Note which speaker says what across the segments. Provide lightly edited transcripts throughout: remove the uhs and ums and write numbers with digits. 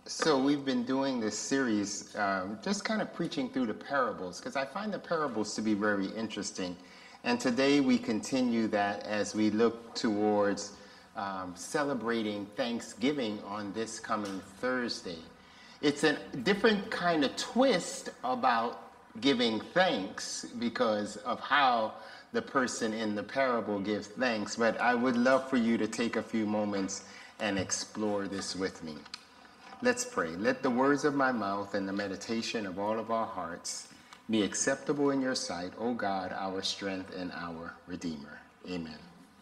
Speaker 1: So we've been doing this series, just kind of preaching through the parables, because I find the parables to be very interesting. And today we continue that as we look towards celebrating Thanksgiving on this coming Thursday. It's a different kind of twist about giving thanks because of how the person in the parable gives thanks. But I would love for you to take a few moments and explore this with me. Let's pray. Let the words of my mouth and the meditation of all of our hearts be acceptable in your sight, O God, our strength and our Redeemer. Amen.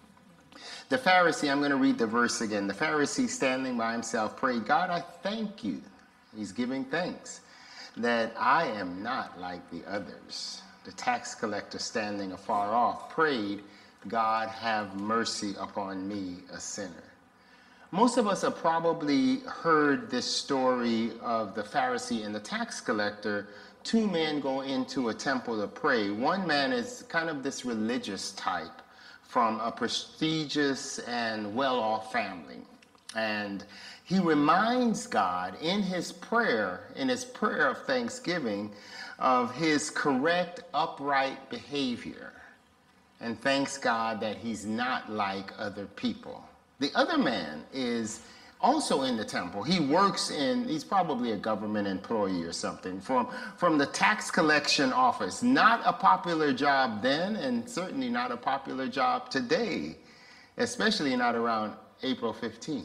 Speaker 1: The Pharisee, I'm going to read the verse again. The Pharisee, standing by himself, prayed, God, I thank you. He's giving thanks that I am not like the others. The tax collector, standing afar off, prayed, God, have mercy upon me, a sinner. Most of us have probably heard this story of the Pharisee and the tax collector. Two men go into a temple to pray. One man is kind of this religious type from a prestigious and well-off family. And he reminds God in his prayer of thanksgiving, of his correct, upright behavior, and thanks God that he's not like other people. The other man is also in the temple. He works he's probably a government employee or something, from the tax collection office. Not a popular job then, and certainly not a popular job today, especially not around April 15th.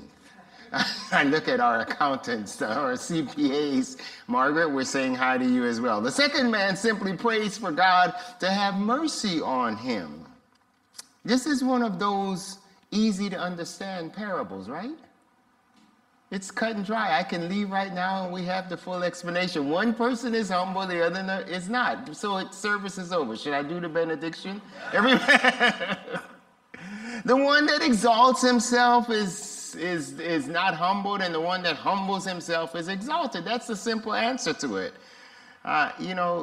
Speaker 1: I look at our accountants, our CPAs. Margaret, we're saying hi to you as well. The second man simply prays for God to have mercy on him. This is one of those easy to understand parables, right? It's cut and dry. I can leave right now and we have the full explanation. One person is humble, the other is not. So service is over. Should I do the benediction? The one that exalts himself is not humbled, and the one that humbles himself is exalted. That's the simple answer to it. I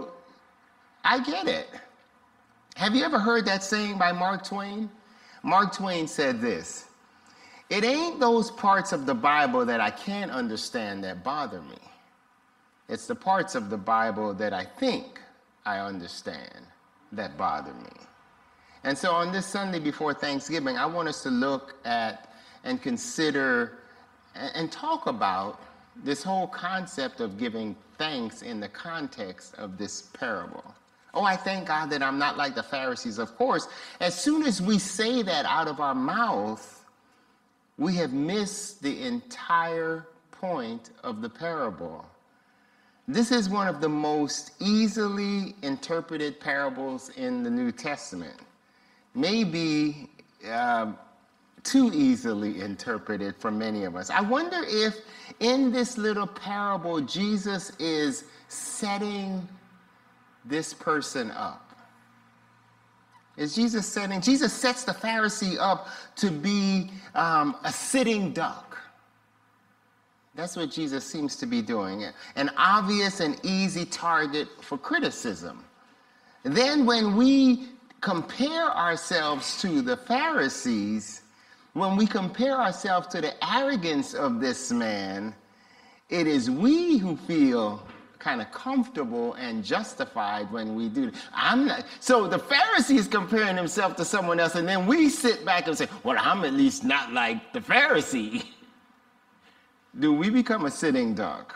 Speaker 1: get it. Have you ever heard that saying by Mark Twain? Mark Twain said this: it ain't those parts of the Bible that I can't understand that bother me. It's the parts of the Bible that I think I understand that bother me. And so on this Sunday before Thanksgiving, I want us to look at and consider and talk about this whole concept of giving thanks in the context of this parable. Oh, I thank God that I'm not like the Pharisees. Of course, as soon as we say that out of our mouth, we have missed the entire point of the parable. This is one of the most easily interpreted parables in the New Testament. Maybe too easily interpreted for many of us. I wonder if in this little parable, Jesus is setting this person up. Jesus sets the Pharisee up to be a sitting duck. That's what Jesus seems to be doing. An obvious and easy target for criticism. Then when we compare ourselves to the Pharisees, when we compare ourselves to the arrogance of this man, it is we who feel kind of comfortable and justified when we do. So the Pharisee is comparing himself to someone else, and then we sit back and say, well, I'm at least not like the Pharisee. Do we become a sitting duck?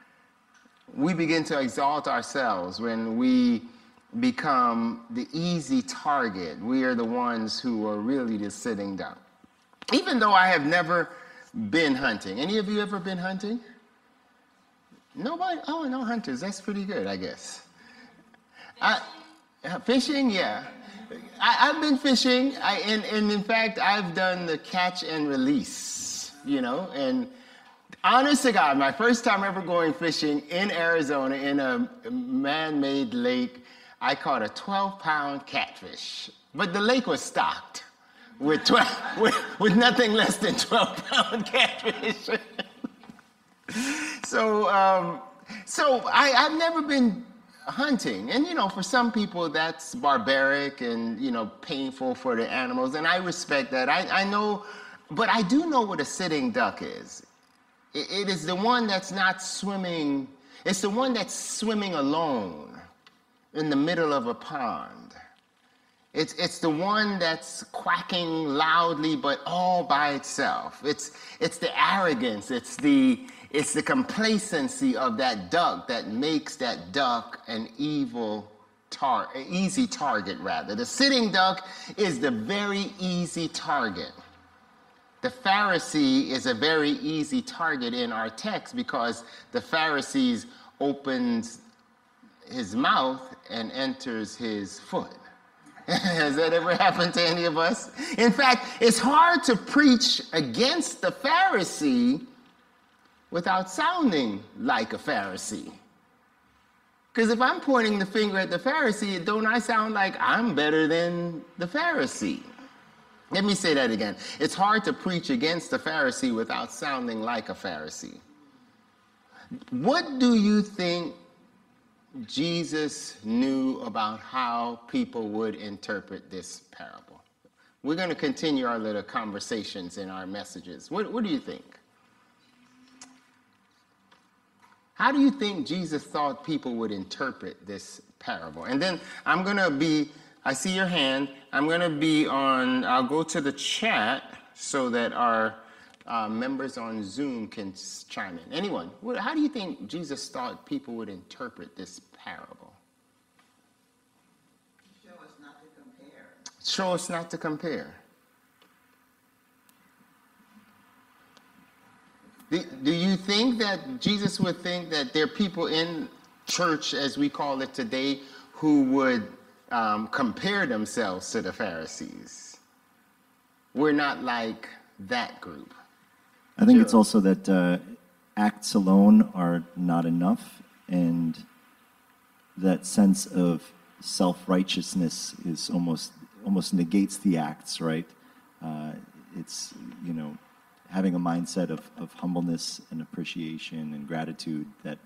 Speaker 1: We begin to exalt ourselves when we become the easy target. We are the ones who are really the sitting duck. Even though I have never been hunting. Any of you ever been hunting? Nobody? Oh, no hunters. That's pretty good, I guess. Fishing, yeah. I've been fishing, and in fact, I've done the catch and release, and honest to God, my first time ever going fishing in Arizona in a man-made lake, I caught a 12-pound catfish, but the lake was stocked with nothing less than 12-pound catfish. So I've never been hunting. And, for some people that's barbaric and, painful for the animals. And I respect that. I know, but I do know what a sitting duck is. It is the one that's not swimming. It's the one that's swimming alone in the middle of a pond. It's the one that's quacking loudly, but all by itself. It's the arrogance. It's the complacency of that duck that makes that duck an easy target, rather. The sitting duck is the very easy target. The Pharisee is a very easy target in our text because the Pharisee opens his mouth and enters his foot. Has that ever happened to any of us? In fact, it's hard to preach against the Pharisee without sounding like a Pharisee. Because if I'm pointing the finger at the Pharisee, don't I sound like I'm better than the Pharisee? Let me say that again. It's hard to preach against the Pharisee without sounding like a Pharisee. What do you think Jesus knew about how people would interpret this parable? We're going to continue our little conversations in our messages. What do you think? How do you think Jesus thought people would interpret this parable? And then I'm going to be, I see your hand, I'll go to the chat so that our members on Zoom can chime in. Anyone, how do you think Jesus thought people would interpret this parable?
Speaker 2: Show us not to compare.
Speaker 1: Show us not to compare. Do you think that Jesus would think that there are people in church, as we call it today, who would compare themselves to the Pharisees? We're not like that group.
Speaker 3: I think it's also that acts alone are not enough, and that sense of self-righteousness is almost negates the acts, right? It's, having a mindset of humbleness and appreciation and gratitude that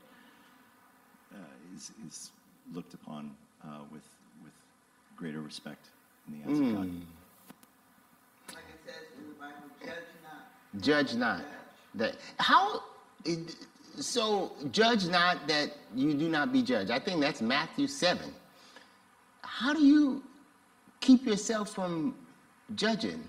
Speaker 3: is looked upon with greater respect in the eyes of God.
Speaker 2: Like it says in the Bible, judge not.
Speaker 1: Judge not. So judge not that you do not be judged. I think that's Matthew 7. How do you keep yourself from judging?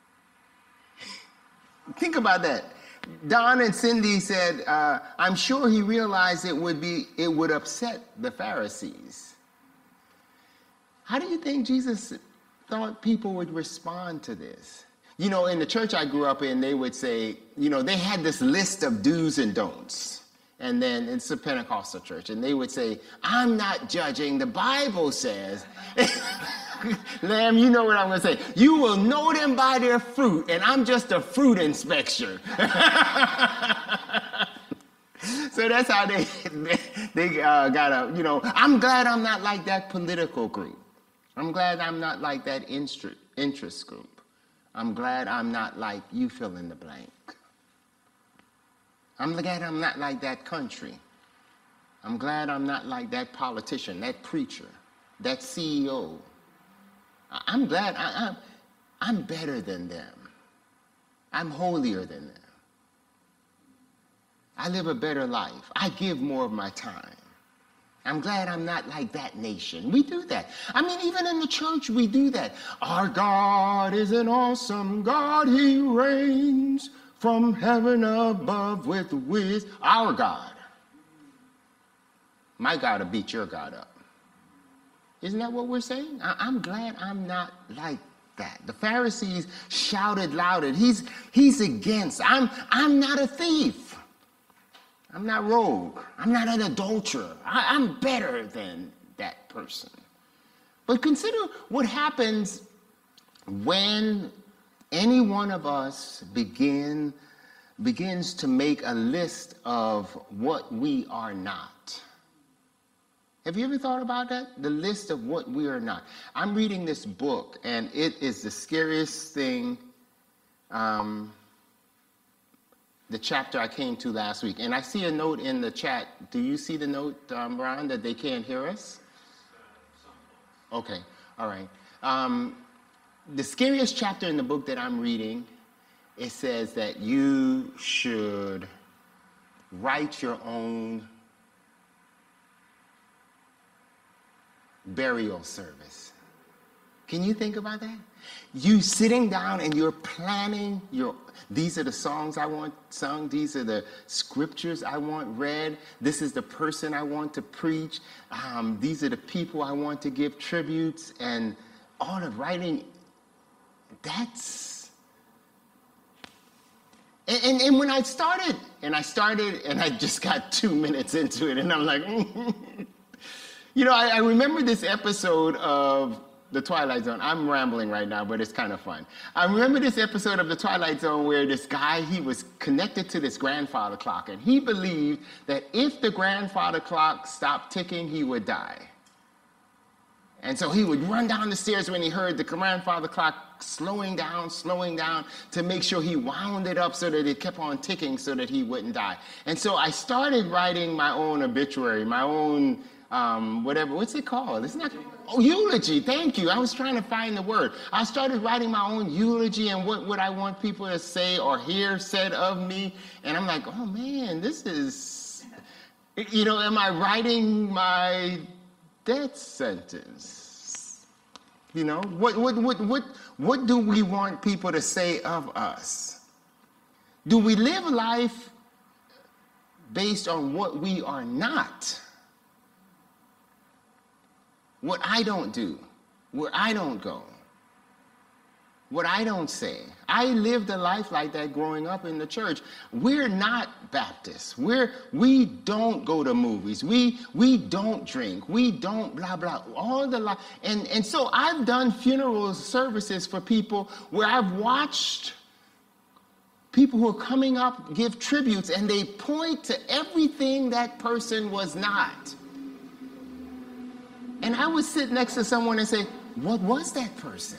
Speaker 1: Think about that. Don and Cindy said, I'm sure he realized it would upset the Pharisees. How do you think Jesus thought people would respond to this? In the church I grew up in, they would say, they had this list of do's and don'ts. And then it's a Pentecostal church, and they would say, I'm not judging, the Bible says. Lamb, you know what I'm going to say. You will know them by their fruit, and I'm just a fruit inspector. So that's how they got I'm glad I'm not like that political group. I'm glad I'm not like that interest group. I'm glad I'm not like you fill in the blank. I'm glad I'm not like that country. I'm glad I'm not like that politician, that preacher, that CEO. I'm glad I'm better than them. I'm holier than them. I live a better life. I give more of my time. I'm glad I'm not like that nation. We do that. Even in the church, we do that. Our God is an awesome God. He reigns from heaven above with wisdom. Our God. My God will beat your God up. Isn't that what we're saying? I'm glad I'm not like that. The Pharisees shouted louder. He's against. I'm not a thief. I'm not rogue. I'm not an adulterer. I'm better than that person. But consider what happens when any one of us begins to make a list of what we are not. Have you ever thought about that? The list of what we are not. I'm reading this book, and it is the scariest thing, the chapter I came to last week. And I see a note in the chat. Do you see the note, Brian, that they can't hear us? Okay, all right. The scariest chapter in the book that I'm reading, it says that you should write your own burial service. Can you think about that? You sitting down and you're planning these are the songs I want sung, these are the scriptures I want read, this is the person I want to preach, these are the people I want to give tributes, and all the writing, that's... And when I started, and I just got 2 minutes into it, and I'm like, you know, I remember this episode of The Twilight Zone. I'm rambling right now, but it's kind of fun. I remember this episode of The Twilight Zone where this guy, he was connected to this grandfather clock, and he believed that if the grandfather clock stopped ticking, he would die. And so he would run down the stairs when he heard the grandfather clock slowing down to make sure he wound it up so that it kept on ticking so that he wouldn't die. And so I started writing my own obituary, my own what's it called? It's not, eulogy, thank you. I was trying to find the word. I started writing my own eulogy and what would I want people to say or hear said of me. And I'm like, oh man, this is, you know, am I writing my death sentence? You know, what do we want people to say of us? Do we live life based on what we are not? What I don't do, where I don't go, what I don't say. I lived a life like that growing up in the church. We're not Baptists. We don't go to movies. We don't drink. We don't blah, blah, all the and so I've done funeral services for people where I've watched people who are coming up give tributes and they point to everything that person was not. And I would sit next to someone and say, what was that person?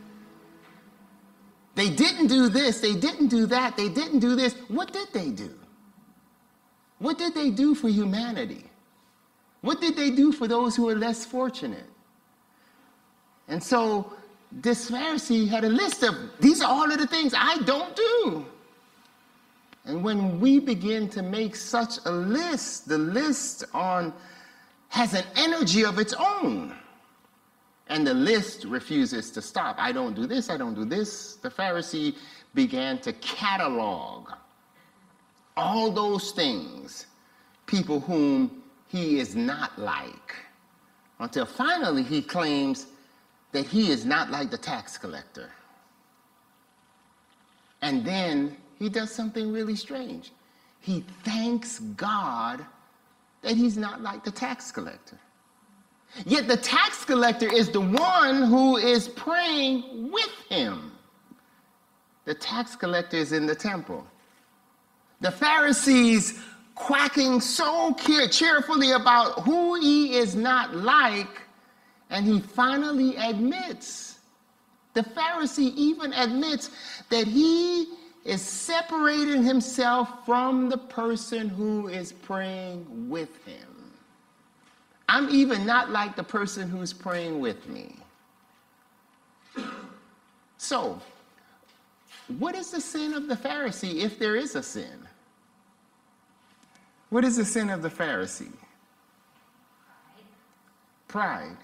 Speaker 1: They didn't do this, they didn't do that, they didn't do this. What did they do? What did they do for humanity? What did they do for those who are less fortunate? And so this Pharisee had a list of, these are all of the things I don't do. And when we begin to make such a list, the list has an energy of its own. And the list refuses to stop. I don't do this, I don't do this. The Pharisee began to catalog all those things, people whom he is not like, until finally he claims that he is not like the tax collector. And then he does something really strange. He thanks God that he's not like the tax collector. Yet the tax collector is the one who is praying with him. The tax collector is in the temple. The Pharisees quacking so cheerfully about who he is not like, and he finally admits, the Pharisee even admits that he is separating himself from the person who is praying with him. I'm even not like the person who's praying with me. So, what is the sin of the Pharisee if there is a sin? What is the sin of the Pharisee? Pride.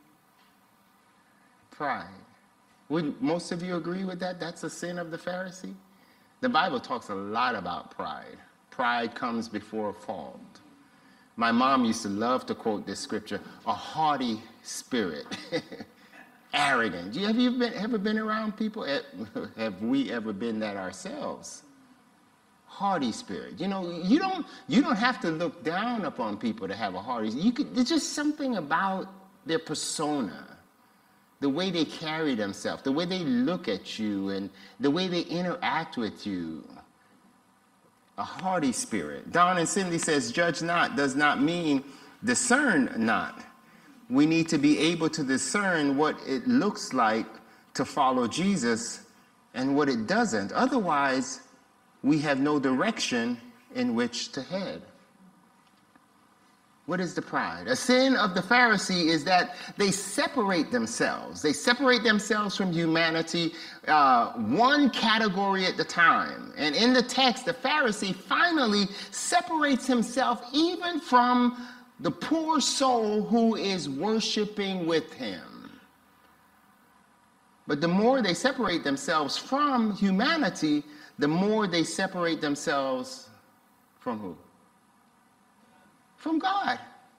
Speaker 1: Pride. Would most of you agree with that? That's a sin of the Pharisee? The Bible talks a lot about pride. Pride comes before a fall. My mom used to love to quote this scripture, a haughty spirit, arrogant. Have you ever been around people? Have we ever been that ourselves? Haughty spirit. You know, you don't have to look down upon people to have a haughty. There's just something about their persona, the way they carry themselves, the way they look at you, and the way they interact with you. A haughty spirit. Don and Cindy says, judge not does not mean discern not. We need to be able to discern what it looks like to follow Jesus and what it doesn't. Otherwise, we have no direction in which to head. What is the pride? A sin of the Pharisee is that they separate themselves. They separate themselves from humanity, one category at the time. And in the text, the Pharisee finally separates himself even from the poor soul who is worshiping with him. But the more they separate themselves from humanity, the more they separate themselves from who? From God.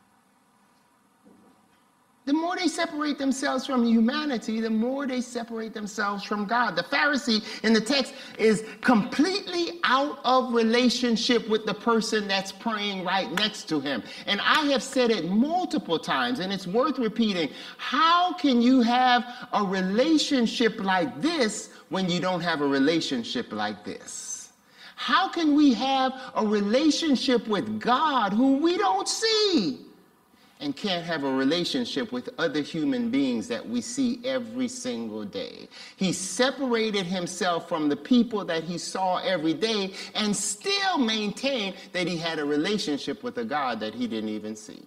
Speaker 1: The more they separate themselves from humanity, the more they separate themselves from God. The Pharisee in the text is completely out of relationship with the person that's praying right next to him. And I have said it multiple times, and it's worth repeating. How can you have a relationship like this when you don't have a relationship like this? How can we have a relationship with God who we don't see and can't have a relationship with other human beings that we see every single day? He separated himself from the people that he saw every day and still maintained that he had a relationship with a God that he didn't even see.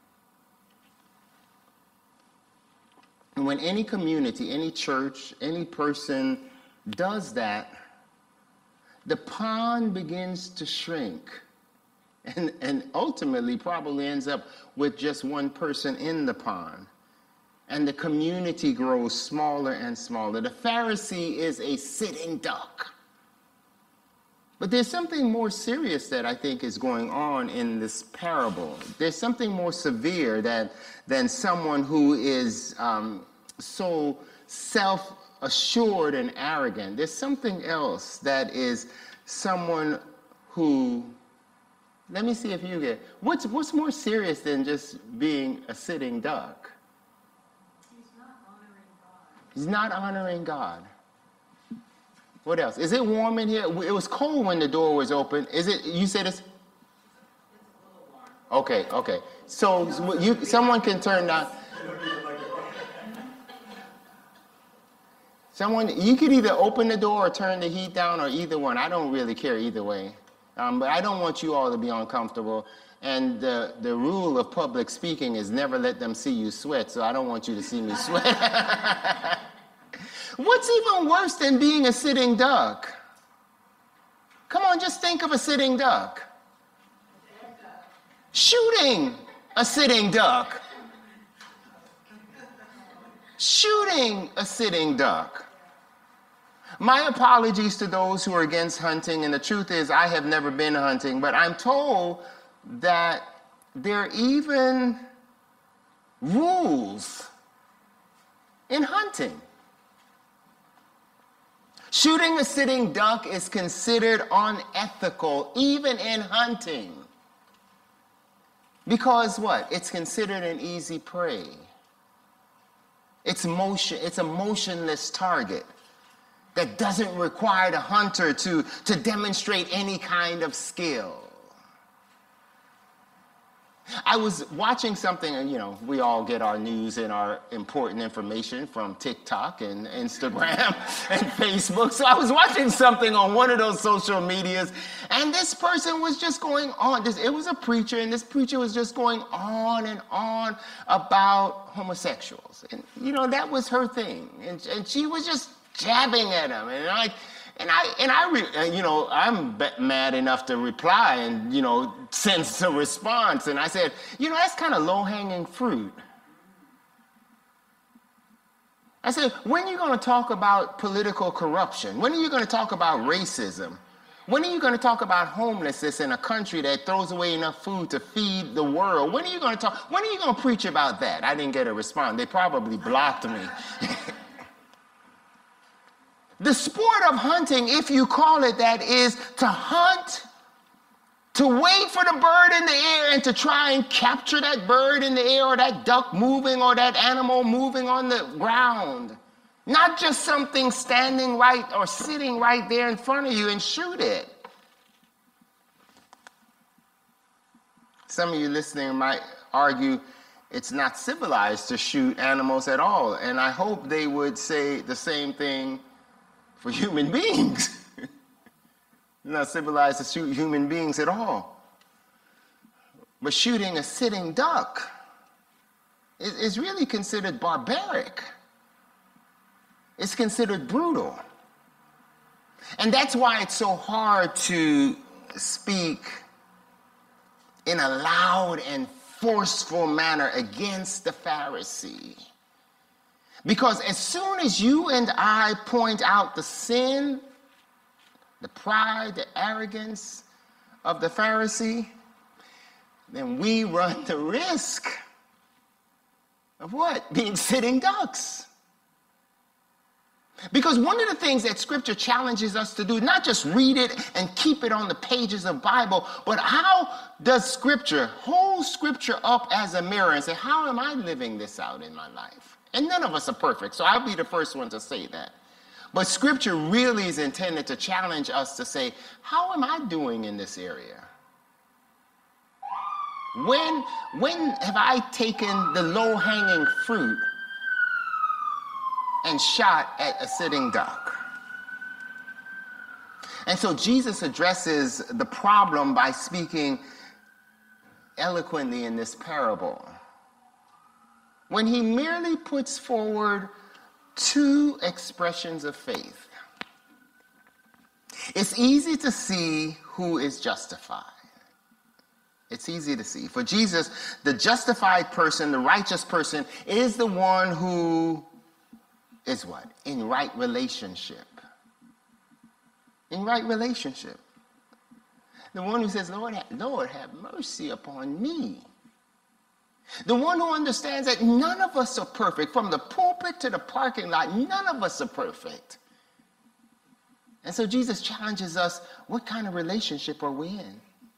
Speaker 1: And when any community, any church, any person does that, the pond begins to shrink and ultimately probably ends up with just one person in the pond. And the community grows smaller and smaller. The Pharisee is a sitting duck. But there's something more serious that I think is going on in this parable. There's something more severe than someone who is so self-assured and arrogant. There's something else that is someone who, let me see if you get, what's more serious than just being a sitting duck?
Speaker 2: He's not honoring God.
Speaker 1: He's not honoring God. What else? Is it warm in here? It was cold when the door was open. Is it, you said it's?
Speaker 2: It's a little warm.
Speaker 1: Okay. So someone can turn down. You could either open the door or turn the heat down, or either one. I don't really care either way. But I don't want you all to be uncomfortable. And the rule of public speaking is never let them see you sweat, so I don't want you to see me sweat. What's even worse than being a sitting duck? Come on, just think of a sitting duck. Shooting a sitting duck. Shooting a sitting duck. My apologies to those who are against hunting, and the truth is I have never been hunting, but I'm told that there are even rules in hunting. Shooting a sitting duck is considered unethical even in hunting. Because what? It's considered an easy prey. It's a motionless target that doesn't require the hunter to demonstrate any kind of skill. I was watching something, and we all get our news and our important information from TikTok and Instagram and Facebook. So I was watching something on one of those social medias, and this person was just going on. It was a preacher, and this preacher was just going on and on about homosexuals. And, that was her thing. And she was just jabbing at him. I'm mad enough to reply and, sense a response. And I said, that's kind of low-hanging fruit. I said, when are you going to talk about political corruption? When are you going to talk about racism? When are you going to talk about homelessness in a country that throws away enough food to feed the world? When are you going to preach about that? I didn't get a response. They probably blocked me. The sport of hunting, if you call it that, is to hunt, to wait for the bird in the air and to try and capture that bird in the air, or that duck moving, or that animal moving on the ground. Not just something standing right or sitting right there in front of you and shoot it. Some of you listening might argue it's not civilized to shoot animals at all, and I hope they would say the same thing for human beings. You're not civilized to shoot human beings at all. But shooting a sitting duck is really considered barbaric. It's considered brutal. And that's why it's so hard to speak in a loud and forceful manner against the Pharisee. Because as soon as you and I point out the sin, the pride, the arrogance of the Pharisee, then we run the risk of what? Being sitting ducks. Because one of the things that Scripture challenges us to do, not just read it and keep it on the pages of Bible, but how does Scripture hold Scripture up as a mirror and say, how am I living this out in my life? And none of us are perfect, so I'll be the first one to say that. But Scripture really is intended to challenge us to say, how am I doing in this area? When have I taken the low-hanging fruit and shot at a sitting duck? And so Jesus addresses the problem by speaking eloquently in this parable, when he merely puts forward two expressions of faith. It's easy to see who is justified. It's easy to see. For Jesus, the justified person, the righteous person, is the one who is what? In right relationship. In right relationship. The one who says, Lord, have mercy upon me. The one who understands that none of us are perfect. From the pulpit to the parking lot, none of us are perfect. And so Jesus challenges us, what kind of relationship are we in?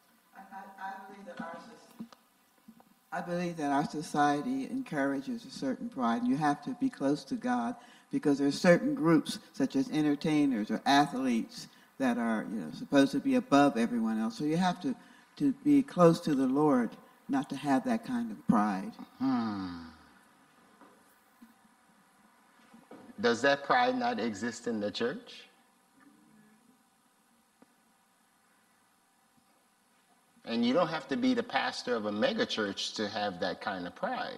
Speaker 2: I believe that our society encourages a certain pride. You have to be close to God because there are certain groups, such as entertainers or athletes, that are supposed to be above everyone else. So you have to be close to the Lord, not to have that kind of pride.
Speaker 1: Does that pride not exist in the church? And you don't have to be the pastor of a megachurch to have that kind of pride.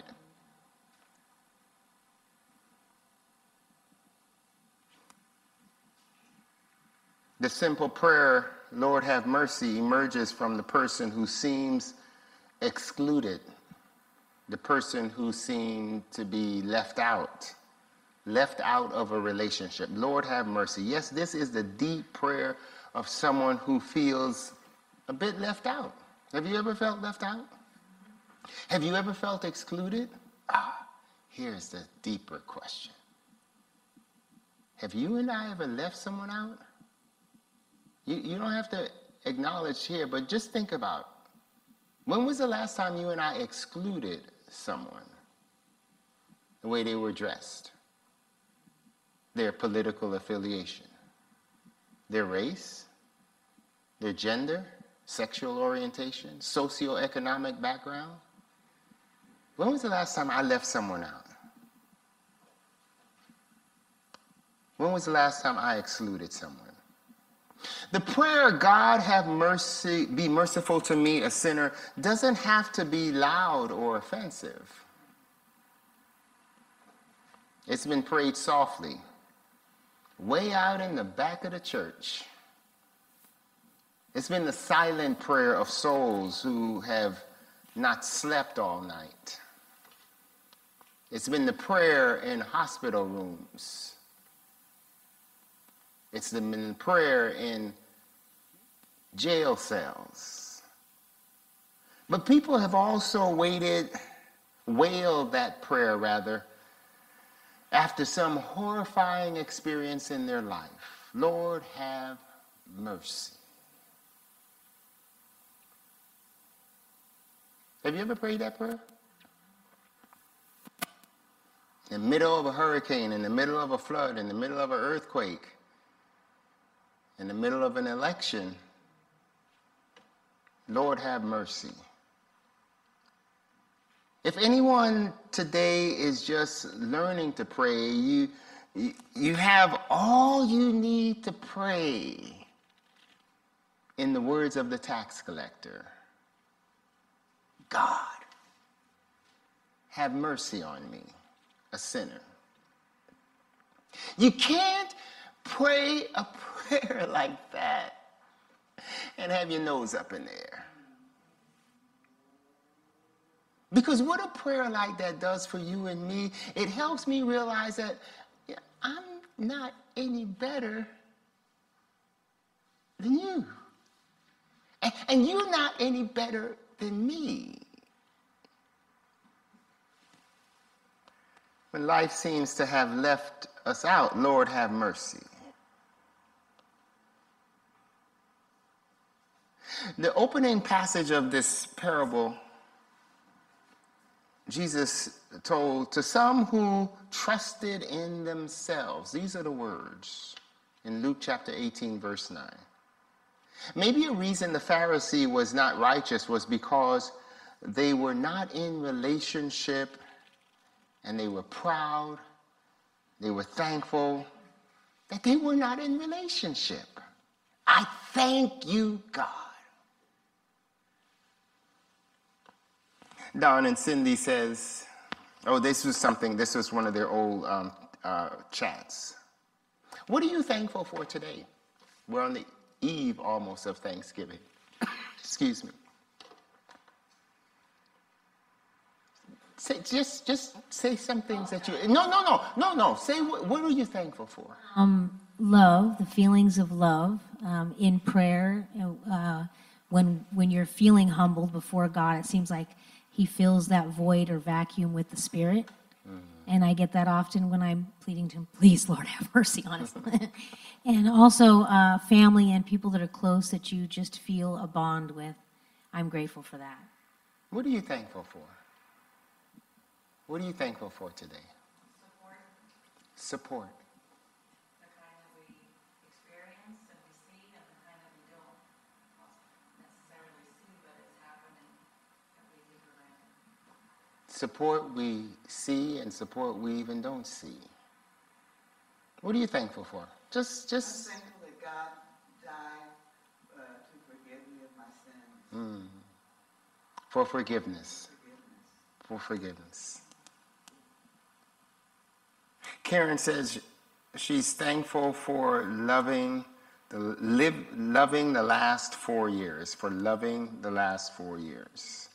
Speaker 1: The simple prayer, Lord have mercy, emerges from the person who seems excluded, the person who seemed to be left out of a relationship. Lord have mercy. Yes, this is the deep prayer of someone who feels a bit left out. Have you ever felt left out? Have you ever felt excluded? Here's the deeper question. Have you and I ever left someone out? You don't have to acknowledge here, but just think about, when was the last time you and I excluded someone? The way they were dressed, their political affiliation, their race, their gender, sexual orientation, socioeconomic background. When was the last time I left someone out? When was the last time I excluded someone? The prayer, God have mercy, be merciful to me, a sinner, doesn't have to be loud or offensive. It's been prayed softly, way out in the back of the church. It's been the silent prayer of souls who have not slept all night. It's been the prayer in hospital rooms. It's been the prayer in jail cells. But people have also wailed that prayer rather, after some horrifying experience in their life. Lord, have mercy. Have you ever prayed that prayer? In the middle of a hurricane, in the middle of a flood, in the middle of an earthquake, in the middle of an election, Lord, have mercy. If anyone today is just learning to pray, you have all you need to pray in the words of the tax collector. God, have mercy on me, a sinner. You can't pray a prayer like that and have your nose up in the air. Because what a prayer like that does for you and me, it helps me realize that I'm not any better than you. And you're not any better than me. When life seems to have left us out, Lord, have mercy. The opening passage of this parable, Jesus told to some who trusted in themselves. These are the words in Luke chapter 18, verse 9. Maybe a reason the Pharisee was not righteous was because they were not in relationship, and they were proud, they were thankful that they were not in relationship. I thank you, God. Don and Cindy says, this was one of their old chats. What are you thankful for today? We're on the eve almost of Thanksgiving. Excuse me. Just say some things that you, no. Say, what are you thankful for?
Speaker 4: Love, the feelings of love in prayer. When you're feeling humbled before God, it seems like He fills that void or vacuum with the Spirit. Mm-hmm. And I get that often when I'm pleading to Him, please, Lord, have mercy on us. And also family and people that are close that you just feel a bond with. I'm grateful for that.
Speaker 1: What are you thankful for? What are you thankful for today? Support.
Speaker 4: The kind that we experience and we see, and the kind that we don't necessarily see, but it's happening that we take for granted.
Speaker 1: Support we see and support we even don't see. What are you thankful for?
Speaker 2: I'm thankful that God died to forgive me of my sins.
Speaker 1: For forgiveness. For forgiveness. Karen says she's thankful for loving the last 4 years, for loving the last 4 years.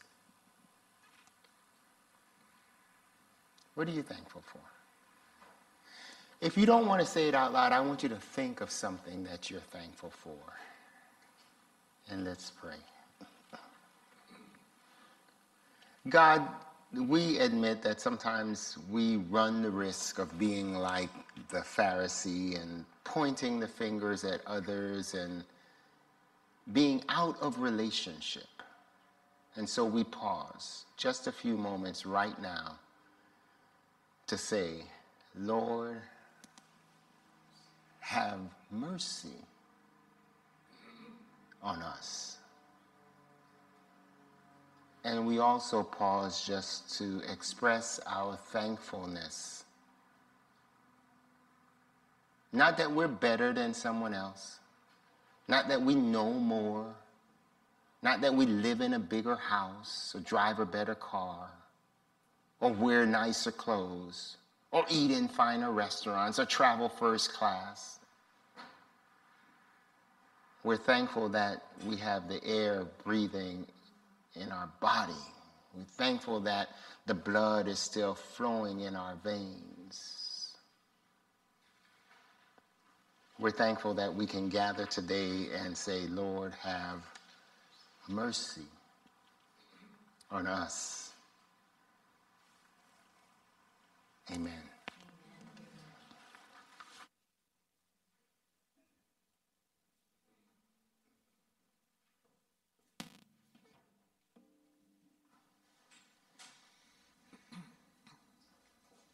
Speaker 1: What are you thankful for? If you don't want to say it out loud, I want you to think of something that you're thankful for. And let's pray. God, we admit that sometimes we run the risk of being like the Pharisee and pointing the fingers at others and being out of relationship. And so we pause just a few moments right now to say, Lord, have mercy on us. And we also pause just to express our thankfulness. Not that we're better than someone else. Not that we know more. Not that we live in a bigger house or drive a better car or wear nicer clothes or eat in finer restaurants or travel first class. We're thankful that we have the air breathing in our body. We're thankful that the blood is still flowing in our veins. We're thankful that we can gather today and say, Lord, have mercy on us. Amen.